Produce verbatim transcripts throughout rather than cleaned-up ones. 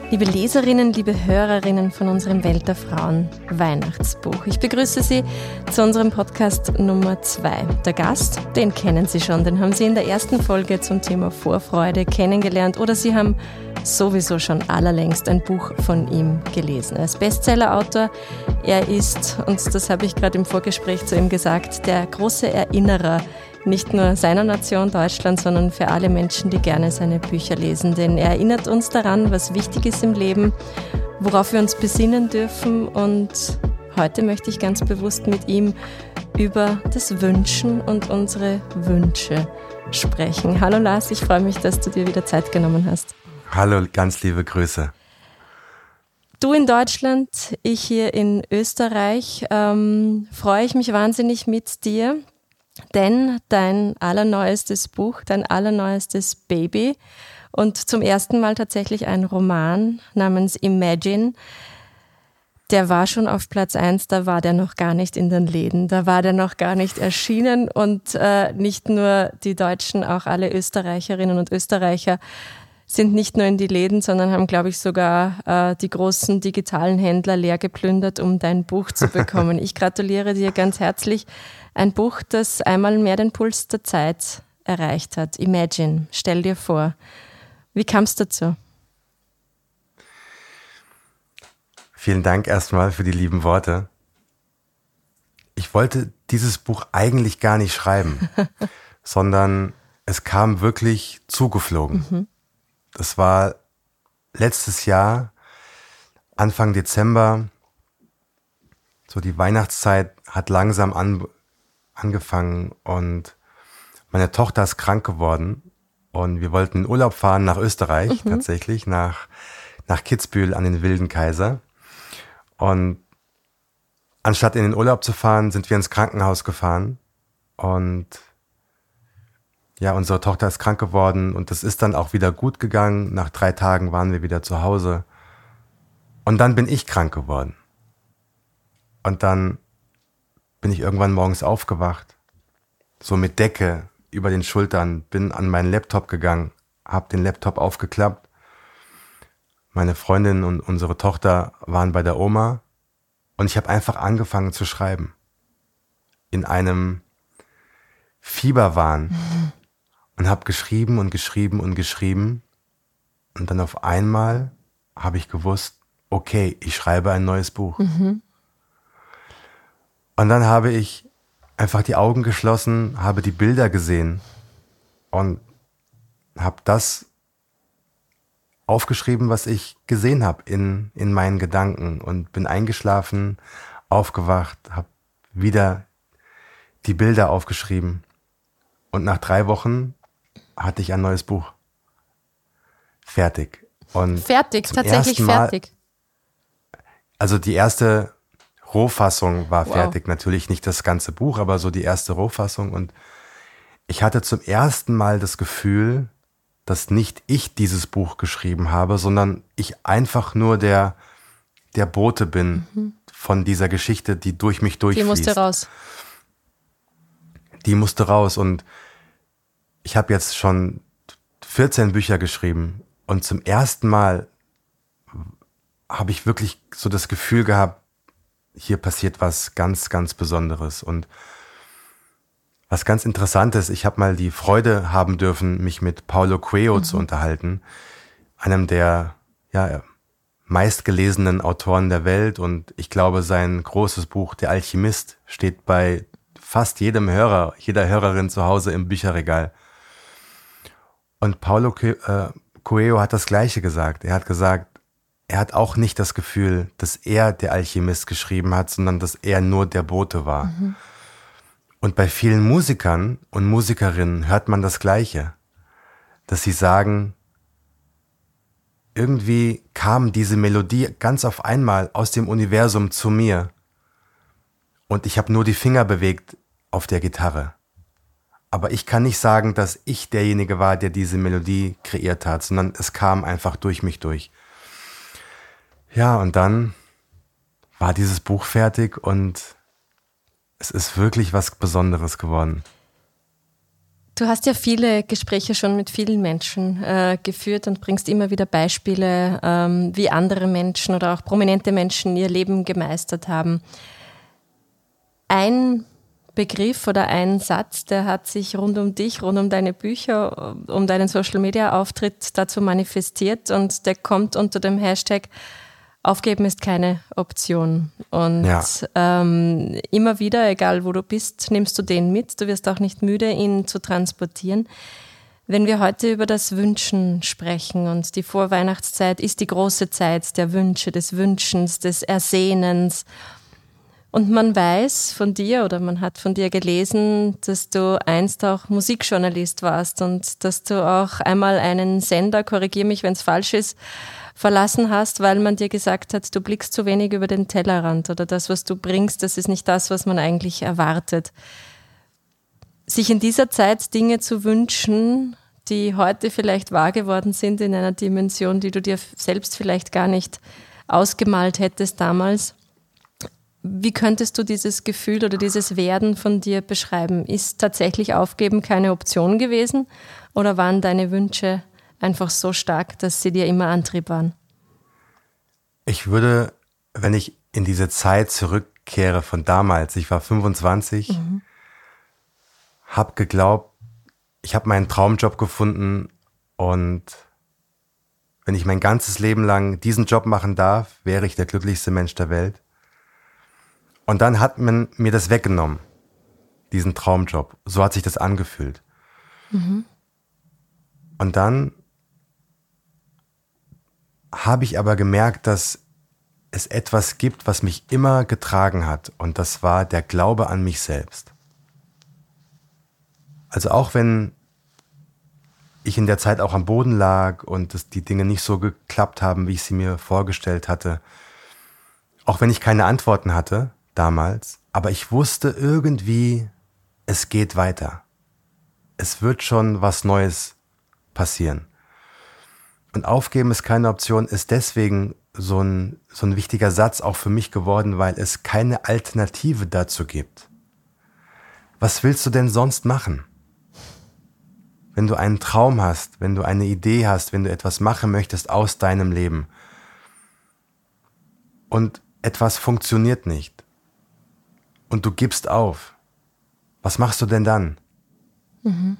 Liebe Leserinnen, liebe Hörerinnen von unserem Welt der Frauen Weihnachtsbuch. Ich begrüße Sie zu unserem Podcast Nummer zwei. Der Gast, den kennen Sie schon, den haben Sie in der ersten Folge zum Thema Vorfreude kennengelernt oder Sie haben sowieso schon allerlängst ein Buch von ihm gelesen. Er ist Bestsellerautor, er ist, und das habe ich gerade im Vorgespräch zu ihm gesagt, der große Erinnerer nicht nur seiner Nation Deutschland, sondern für alle Menschen, die gerne seine Bücher lesen. Denn er erinnert uns daran, was wichtig ist im Leben, worauf wir uns besinnen dürfen. Und heute möchte ich ganz bewusst mit ihm über das Wünschen und unsere Wünsche sprechen. Hallo Lars, ich freue mich, dass du dir wieder Zeit genommen hast. Hallo, ganz liebe Grüße. Du in Deutschland, ich hier in Österreich. Ähm, freue ich mich wahnsinnig mit dir. Denn dein allerneuestes Buch, dein allerneuestes Baby und zum ersten Mal tatsächlich ein Roman namens Imagine, der war schon auf Platz eins, da war der noch gar nicht in den Läden, da war der noch gar nicht erschienen und äh, nicht nur die Deutschen, auch alle Österreicherinnen und Österreicher sind nicht nur in die Läden, sondern haben, glaube ich, sogar äh, die großen digitalen Händler leer geplündert, um dein Buch zu bekommen. Ich gratuliere dir ganz herzlich. Ein Buch, das einmal mehr den Puls der Zeit erreicht hat. Imagine, stell dir vor. Wie kam es dazu? Vielen Dank erstmal für die lieben Worte. Ich wollte dieses Buch eigentlich gar nicht schreiben, sondern es kam wirklich zugeflogen. Mhm. Das war letztes Jahr, Anfang Dezember, so die Weihnachtszeit hat langsam an, angefangen und meine Tochter ist krank geworden und wir wollten in Urlaub fahren nach Österreich, mhm. tatsächlich, nach, nach Kitzbühel an den Wilden Kaiser. Und anstatt in den Urlaub zu fahren, sind wir ins Krankenhaus gefahren und ja, unsere Tochter ist krank geworden und das ist dann auch wieder gut gegangen. Nach drei Tagen waren wir wieder zu Hause. Und dann bin ich krank geworden. Und dann bin ich irgendwann morgens aufgewacht, so mit Decke über den Schultern, bin an meinen Laptop gegangen, habe den Laptop aufgeklappt. Meine Freundin und unsere Tochter waren bei der Oma und ich habe einfach angefangen zu schreiben. In einem Fieberwahn. Mhm. Und habe geschrieben und geschrieben und geschrieben. Und dann auf einmal habe ich gewusst, okay, ich schreibe ein neues Buch. Mhm. Und dann habe ich einfach die Augen geschlossen, habe die Bilder gesehen und habe das aufgeschrieben, was ich gesehen habe in, in meinen Gedanken. Und bin eingeschlafen, aufgewacht, habe wieder die Bilder aufgeschrieben. Und nach drei Wochen hatte ich ein neues Buch. Fertig. Und fertig, tatsächlich Mal, fertig. Also die erste Rohfassung war wow. fertig. Natürlich nicht das ganze Buch, aber so die erste Rohfassung. Und ich hatte zum ersten Mal das Gefühl, dass nicht ich dieses Buch geschrieben habe, sondern ich einfach nur der, der Bote bin mhm. von dieser Geschichte, die durch mich durchfließt. Die musste raus. Die musste raus und ich habe jetzt schon vierzehn Bücher geschrieben und zum ersten Mal habe ich wirklich so das Gefühl gehabt, hier passiert was ganz, ganz Besonderes und was ganz Interessantes. Ich habe mal die Freude haben dürfen, mich mit Paulo Coelho mhm. zu unterhalten, einem der ja, meistgelesenen Autoren der Welt und ich glaube, sein großes Buch Der Alchemist steht bei fast jedem Hörer, jeder Hörerin zu Hause im Bücherregal. Und Paulo Coelho hat das Gleiche gesagt. Er hat gesagt, er hat auch nicht das Gefühl, dass er der Alchemist geschrieben hat, sondern dass er nur der Bote war. Mhm. Und bei vielen Musikern und Musikerinnen hört man das Gleiche, dass sie sagen, irgendwie kam diese Melodie ganz auf einmal aus dem Universum zu mir und ich habe nur die Finger bewegt auf der Gitarre. Aber ich kann nicht sagen, dass ich derjenige war, der diese Melodie kreiert hat, sondern es kam einfach durch mich durch. Ja, und dann war dieses Buch fertig und es ist wirklich was Besonderes geworden. Du hast ja viele Gespräche schon mit vielen Menschen äh, geführt und bringst immer wieder Beispiele, ähm, wie andere Menschen oder auch prominente Menschen ihr Leben gemeistert haben. Ein Begriff oder ein Satz, der hat sich rund um dich, rund um deine Bücher, um deinen Social-Media-Auftritt dazu manifestiert und der kommt unter dem Hashtag Aufgeben ist keine Option. Und ja. ähm, immer wieder, egal wo du bist, nimmst du den mit. Du wirst auch nicht müde, ihn zu transportieren. Wenn wir heute über das Wünschen sprechen und die Vorweihnachtszeit ist die große Zeit der Wünsche, des Wünschens, des Ersehnens. Und man weiß von dir oder man hat von dir gelesen, dass du einst auch Musikjournalist warst und dass du auch einmal einen Sender, korrigiere mich, wenn es falsch ist, verlassen hast, weil man dir gesagt hat, du blickst zu wenig über den Tellerrand oder das, was du bringst, das ist nicht das, was man eigentlich erwartet. Sich in dieser Zeit Dinge zu wünschen, die heute vielleicht wahr geworden sind in einer Dimension, die du dir selbst vielleicht gar nicht ausgemalt hättest damals. Wie könntest du dieses Gefühl oder dieses Werden von dir beschreiben? Ist tatsächlich Aufgeben keine Option gewesen oder waren deine Wünsche einfach so stark, dass sie dir immer Antrieb waren? Ich würde, wenn ich in diese Zeit zurückkehre von damals, ich war fünfundzwanzig, mhm. habe geglaubt, ich habe meinen Traumjob gefunden und wenn ich mein ganzes Leben lang diesen Job machen darf, wäre ich der glücklichste Mensch der Welt. Und dann hat man mir das weggenommen, diesen Traumjob. So hat sich das angefühlt. Mhm. Und dann habe ich aber gemerkt, dass es etwas gibt, was mich immer getragen hat. Und das war der Glaube an mich selbst. Also auch wenn ich in der Zeit auch am Boden lag und dass die Dinge nicht so geklappt haben, wie ich sie mir vorgestellt hatte, auch wenn ich keine Antworten hatte damals, aber ich wusste irgendwie, es geht weiter. Es wird schon was Neues passieren. Und Aufgeben ist keine Option, ist deswegen so ein, so ein wichtiger Satz auch für mich geworden, weil es keine Alternative dazu gibt. Was willst du denn sonst machen? Wenn du einen Traum hast, wenn du eine Idee hast, wenn du etwas machen möchtest aus deinem Leben und etwas funktioniert nicht und du gibst auf, was machst du denn dann? Mhm.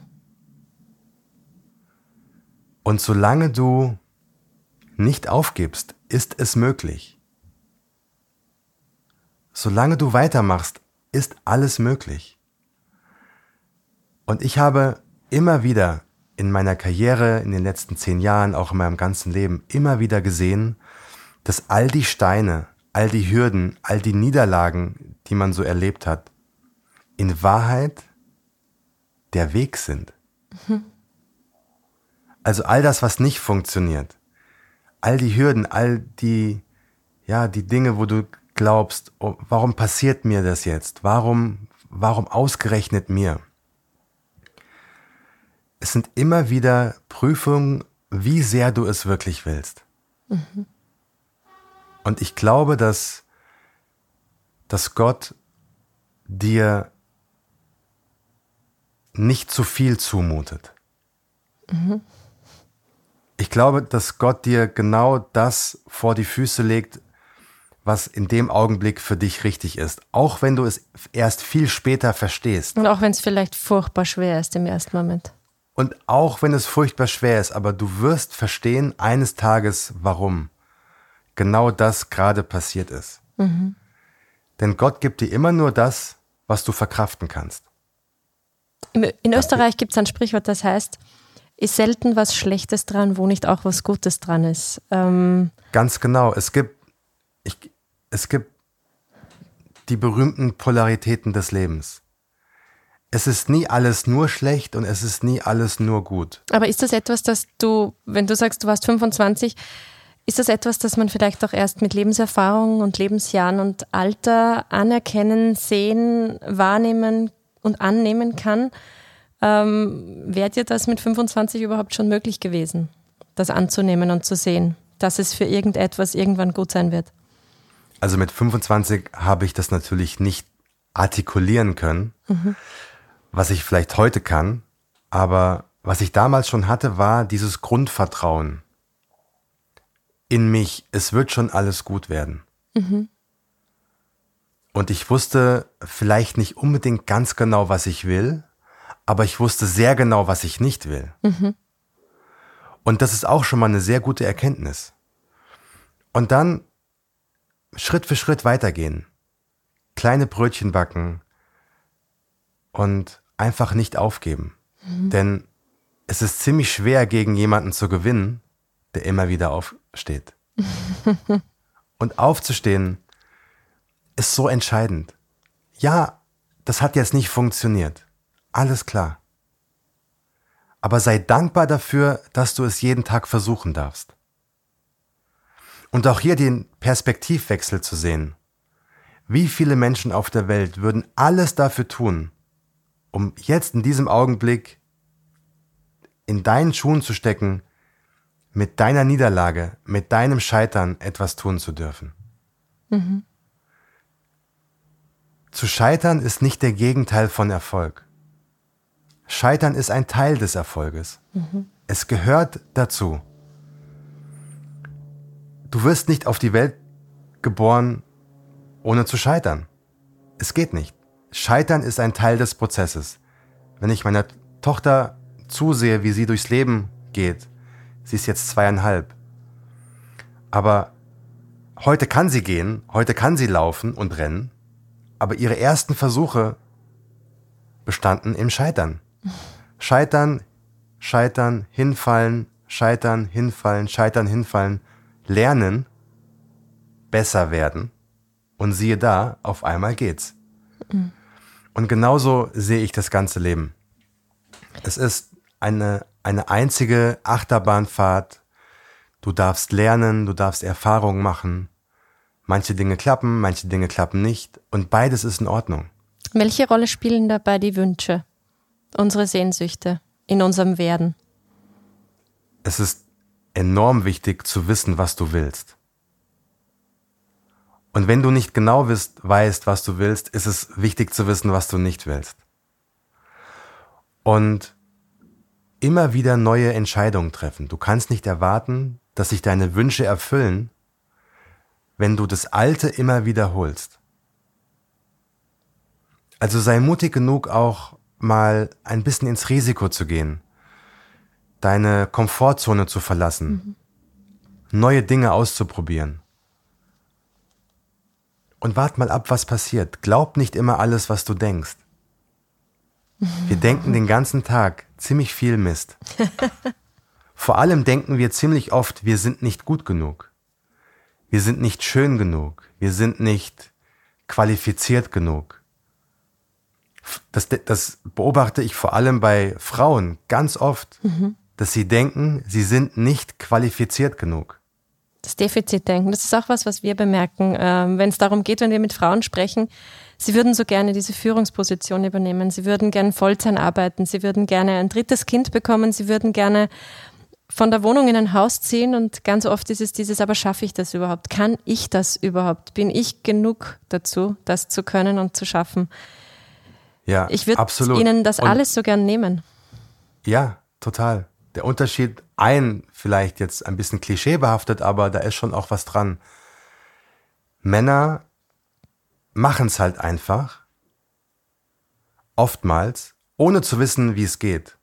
Und solange du nicht aufgibst, ist es möglich. Solange du weitermachst, ist alles möglich. Und ich habe immer wieder in meiner Karriere, in den letzten zehn Jahren, auch in meinem ganzen Leben, immer wieder gesehen, dass all die Steine, all die Hürden, all die Niederlagen, die man so erlebt hat, in Wahrheit der Weg sind. Mhm. Also all das, was nicht funktioniert, all die Hürden, all die, ja, die Dinge, wo du glaubst, oh, warum passiert mir das jetzt? Warum, warum ausgerechnet mir? Es sind immer wieder Prüfungen, wie sehr du es wirklich willst. Mhm. Und ich glaube, dass, dass Gott dir nicht zu viel zumutet. Mhm. Ich glaube, dass Gott dir genau das vor die Füße legt, was in dem Augenblick für dich richtig ist. Auch wenn du es erst viel später verstehst. Und auch wenn es vielleicht furchtbar schwer ist im ersten Moment. Und auch wenn es furchtbar schwer ist, aber du wirst verstehen eines Tages, warum genau das gerade passiert ist. Mhm. Denn Gott gibt dir immer nur das, was du verkraften kannst. In Österreich gibt es ein Sprichwort, das heißt, ist selten was Schlechtes dran, wo nicht auch was Gutes dran ist. Ähm Ganz genau. Es gibt, ich, es gibt die berühmten Polaritäten des Lebens. Es ist nie alles nur schlecht und es ist nie alles nur gut. Aber ist das etwas, das du, wenn du sagst, du warst fünfundzwanzig, ist das etwas, das man vielleicht auch erst mit Lebenserfahrung und Lebensjahren und Alter anerkennen, sehen, wahrnehmen und annehmen kann? Ähm, wäre dir das mit fünfundzwanzig überhaupt schon möglich gewesen, das anzunehmen und zu sehen, dass es für irgendetwas irgendwann gut sein wird? Also mit fünfundzwanzig habe ich das natürlich nicht artikulieren können, mhm. was ich vielleicht heute kann, Aber was ich damals schon hatte, war dieses Grundvertrauen in mich. Es wird schon alles gut werden. Mhm. Und ich wusste vielleicht nicht unbedingt ganz genau, was ich will, aber ich wusste sehr genau, was ich nicht will. Mhm. Und das ist auch schon mal eine sehr gute Erkenntnis. Und dann Schritt für Schritt weitergehen. Kleine Brötchen backen und einfach nicht aufgeben. Mhm. Denn es ist ziemlich schwer, gegen jemanden zu gewinnen, der immer wieder aufsteht. Und aufzustehen ist so entscheidend. Ja, das hat jetzt nicht funktioniert. Alles klar. Aber sei dankbar dafür, dass du es jeden Tag versuchen darfst. Und auch hier den Perspektivwechsel zu sehen. Wie viele Menschen auf der Welt würden alles dafür tun, um jetzt in diesem Augenblick in deinen Schuhen zu stecken, mit deiner Niederlage, mit deinem Scheitern etwas tun zu dürfen. Mhm. Zu scheitern ist nicht der Gegenteil von Erfolg. Scheitern ist ein Teil des Erfolges. Mhm. Es gehört dazu. Du wirst nicht auf die Welt geboren, ohne zu scheitern. Es geht nicht. Scheitern ist ein Teil des Prozesses. Wenn ich meiner Tochter zusehe, wie sie durchs Leben geht, sie ist jetzt zweieinhalb, aber heute kann sie gehen, heute kann sie laufen und rennen, aber ihre ersten Versuche bestanden im Scheitern. Scheitern, scheitern, hinfallen, scheitern, hinfallen, scheitern, hinfallen, lernen, besser werden und siehe da, auf einmal geht's. Mhm. Und genauso sehe ich das ganze Leben. Es ist eine, eine einzige Achterbahnfahrt. Du darfst lernen, du darfst Erfahrungen machen. Manche Dinge klappen, manche Dinge klappen nicht. Und beides ist in Ordnung. Welche Rolle spielen dabei die Wünsche, unsere Sehnsüchte in unserem Werden? Es ist enorm wichtig zu wissen, was du willst. Und wenn du nicht genau wisst, weißt, was du willst, ist es wichtig zu wissen, was du nicht willst. Und immer wieder neue Entscheidungen treffen. Du kannst nicht erwarten, dass sich deine Wünsche erfüllen, wenn du das Alte immer wiederholst. Also sei mutig genug, auch mal ein bisschen ins Risiko zu gehen, deine Komfortzone zu verlassen, mhm. neue Dinge auszuprobieren. Und wart mal ab, was passiert. Glaub nicht immer alles, was du denkst. Wir denken den ganzen Tag ziemlich viel Mist. Vor allem denken wir ziemlich oft, wir sind nicht gut genug. Wir sind nicht schön genug. Wir sind nicht qualifiziert genug. Das, das beobachte ich vor allem bei Frauen ganz oft, mhm. dass sie denken, sie sind nicht qualifiziert genug. Das Defizitdenken, das ist auch was, was wir bemerken, ähm, wenn es darum geht, wenn wir mit Frauen sprechen, sie würden so gerne diese Führungsposition übernehmen, sie würden gerne Vollzeit arbeiten, sie würden gerne ein drittes Kind bekommen, sie würden gerne von der Wohnung in ein Haus ziehen und ganz oft ist es dieses, aber schaffe ich das überhaupt? Kann ich das überhaupt? Bin ich genug dazu, das zu können und zu schaffen? Ja, ich würde absolut. Ihnen das und alles so gern nehmen. Ja, total. Der Unterschied, ein vielleicht jetzt ein bisschen klischeebehaftet, aber da ist schon auch was dran. Männer machen es halt einfach, oftmals, ohne zu wissen, wie es geht.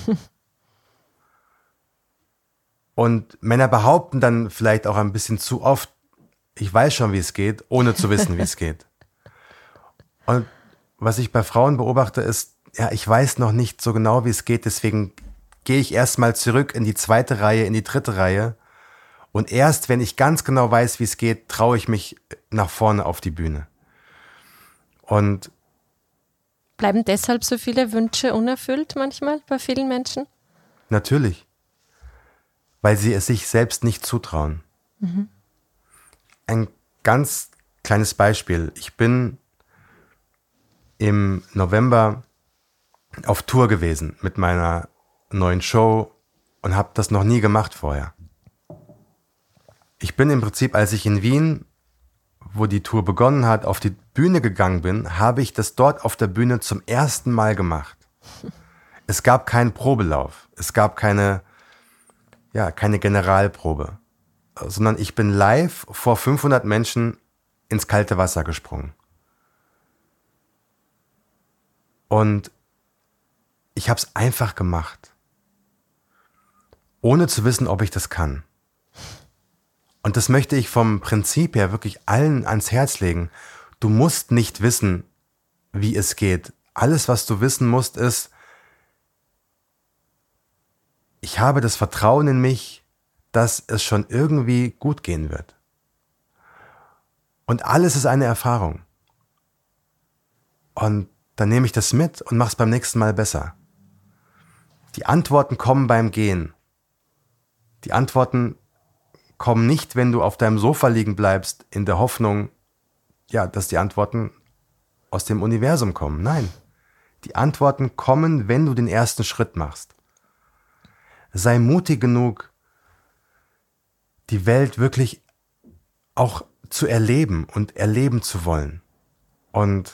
Und Männer behaupten dann vielleicht auch ein bisschen zu oft, ich weiß schon, wie es geht, ohne zu wissen, wie es geht. Und was ich bei Frauen beobachte ist, ja, ich weiß noch nicht so genau, wie es geht, deswegen gehe ich erstmal zurück in die zweite Reihe, in die dritte Reihe. Und erst, wenn ich ganz genau weiß, wie es geht, traue ich mich nach vorne auf die Bühne. Und bleiben deshalb so viele Wünsche unerfüllt manchmal bei vielen Menschen? Natürlich. Weil sie es sich selbst nicht zutrauen. Mhm. Ein ganz kleines Beispiel. Ich bin im November auf Tour gewesen mit meiner neuen Show und habe das noch nie gemacht vorher. Ich bin im Prinzip, als ich in Wien, wo die Tour begonnen hat, auf die Bühne gegangen bin, habe ich das dort auf der Bühne zum ersten Mal gemacht. Es gab keinen Probelauf. Es gab keine, ja, keine Generalprobe. Sondern ich bin live vor fünfhundert Menschen ins kalte Wasser gesprungen. Und ich habe es einfach gemacht. Ohne zu wissen, ob ich das kann. Und das möchte ich vom Prinzip her wirklich allen ans Herz legen. Du musst nicht wissen, wie es geht. Alles, was du wissen musst, ist, ich habe das Vertrauen in mich, dass es schon irgendwie gut gehen wird. Und alles ist eine Erfahrung. Und dann nehme ich das mit und mache es beim nächsten Mal besser. Die Antworten kommen beim Gehen. Die Antworten kommen nicht, wenn du auf deinem Sofa liegen bleibst, in der Hoffnung, ja, dass die Antworten aus dem Universum kommen. Nein, die Antworten kommen, wenn du den ersten Schritt machst. Sei mutig genug, die Welt wirklich auch zu erleben und erleben zu wollen. Und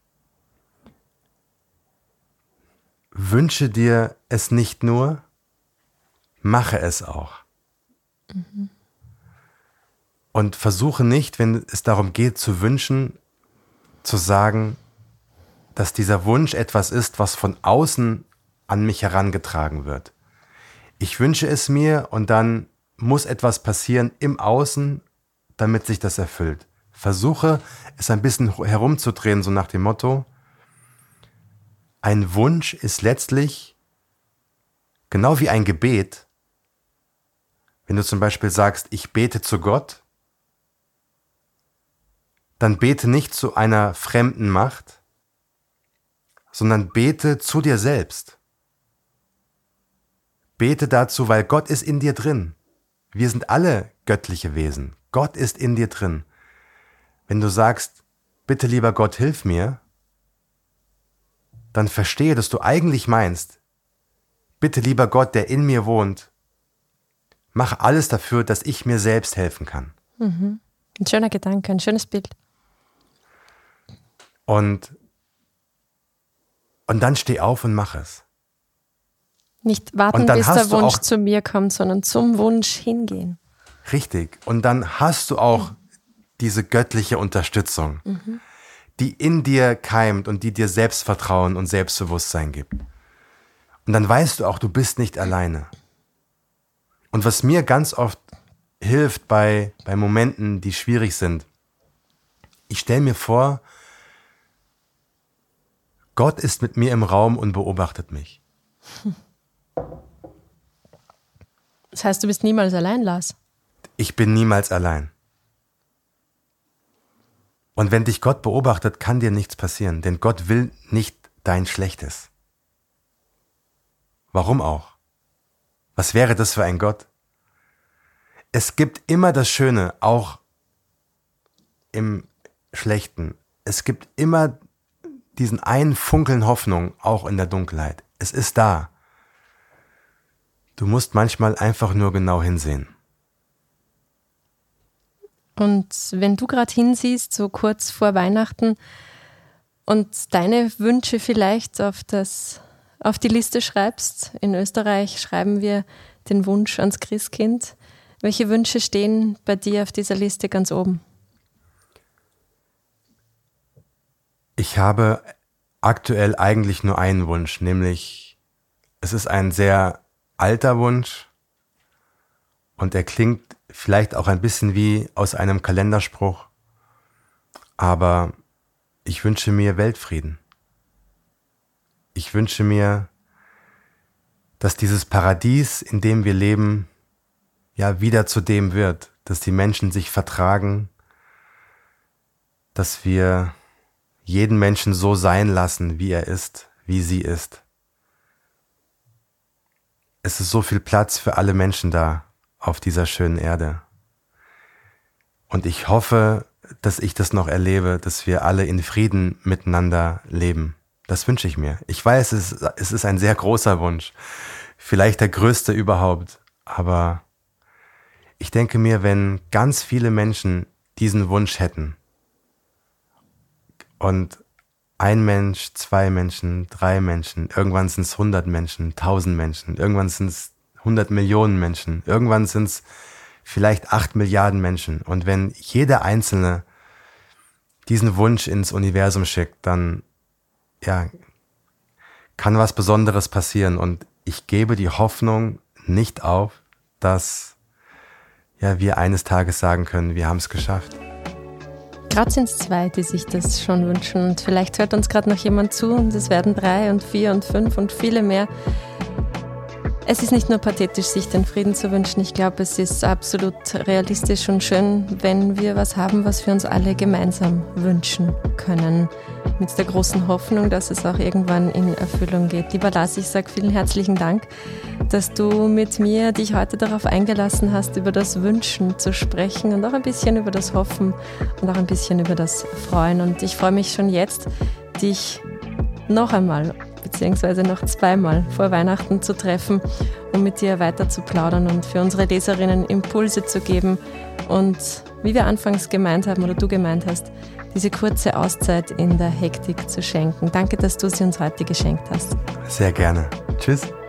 wünsche dir es nicht nur, mache es auch. Mhm. Und versuche nicht, wenn es darum geht zu wünschen, zu sagen, dass dieser Wunsch etwas ist, was von außen an mich herangetragen wird. Ich wünsche es mir und dann muss etwas passieren im Außen, damit sich das erfüllt. Versuche es ein bisschen herumzudrehen, so nach dem Motto, ein Wunsch ist letztlich genau wie ein Gebet. Wenn du zum Beispiel sagst, ich bete zu Gott, dann bete nicht zu einer fremden Macht, sondern bete zu dir selbst. Bete dazu, weil Gott ist in dir drin. Wir sind alle göttliche Wesen. Gott ist in dir drin. Wenn du sagst, bitte lieber Gott, hilf mir, dann verstehe, dass du eigentlich meinst, bitte lieber Gott, der in mir wohnt, mach alles dafür, dass ich mir selbst helfen kann. Mhm. Ein schöner Gedanke, ein schönes Bild. Und, und dann steh auf und mach es. Nicht warten, bis der Wunsch zu mir kommt, sondern zum Wunsch hingehen. Richtig. Und dann hast du auch mhm. diese göttliche Unterstützung, mhm. die in dir keimt und die dir Selbstvertrauen und Selbstbewusstsein gibt. Und dann weißt du auch, du bist nicht alleine. Und was mir ganz oft hilft bei, bei Momenten, die schwierig sind, ich stelle mir vor, Gott ist mit mir im Raum und beobachtet mich. Das heißt, du bist niemals allein, Lars? Ich bin niemals allein. Und wenn dich Gott beobachtet, kann dir nichts passieren, denn Gott will nicht dein Schlechtes. Warum auch? Was wäre das für ein Gott? Es gibt immer das Schöne, auch im Schlechten. Es gibt immer diesen einen Funkeln Hoffnung, auch in der Dunkelheit. Es ist da. Du musst manchmal einfach nur genau hinsehen. Und wenn du gerade hinsiehst, so kurz vor Weihnachten, und deine Wünsche vielleicht auf, das, auf die Liste schreibst, in Österreich schreiben wir den Wunsch ans Christkind. Welche Wünsche stehen bei dir auf dieser Liste ganz oben? Ich habe aktuell eigentlich nur einen Wunsch, nämlich es ist ein sehr alter Wunsch und er klingt vielleicht auch ein bisschen wie aus einem Kalenderspruch, aber ich wünsche mir Weltfrieden. Ich wünsche mir, dass dieses Paradies, in dem wir leben, ja wieder zu dem wird, dass die Menschen sich vertragen, dass wir jeden Menschen so sein lassen, wie er ist, wie sie ist. Es ist so viel Platz für alle Menschen da auf dieser schönen Erde. Und ich hoffe, dass ich das noch erlebe, dass wir alle in Frieden miteinander leben. Das wünsche ich mir. Ich weiß, es ist, es ist ein sehr großer Wunsch, vielleicht der größte überhaupt, aber ich denke mir, wenn ganz viele Menschen diesen Wunsch hätten und ein Mensch, zwei Menschen, drei Menschen, irgendwann sind es hundert Menschen, tausend Menschen, irgendwann sind es hundert Millionen Menschen, irgendwann sind es vielleicht acht Milliarden Menschen. Und wenn jeder Einzelne diesen Wunsch ins Universum schickt, dann ja, kann was Besonderes passieren. Und ich gebe die Hoffnung nicht auf, dass ja, wir eines Tages sagen können, wir haben es geschafft. Gerade sind es zwei, die sich das schon wünschen. Und vielleicht hört uns gerade noch jemand zu und es werden drei und vier und fünf und viele mehr. Es ist nicht nur pathetisch, sich den Frieden zu wünschen. Ich glaube, es ist absolut realistisch und schön, wenn wir was haben, was wir uns alle gemeinsam wünschen können. Mit der großen Hoffnung, dass es auch irgendwann in Erfüllung geht. Lieber Lars, ich sage vielen herzlichen Dank, dass du mit mir dich heute darauf eingelassen hast, über das Wünschen zu sprechen und auch ein bisschen über das Hoffen und auch ein bisschen über das Freuen. Und ich freue mich schon jetzt, dich noch einmal beziehungsweise noch zweimal vor Weihnachten zu treffen, um mit dir weiter zu plaudern und für unsere Leserinnen Impulse zu geben und, wie wir anfangs gemeint haben oder du gemeint hast, diese kurze Auszeit in der Hektik zu schenken. Danke, dass du sie uns heute geschenkt hast. Sehr gerne. Tschüss.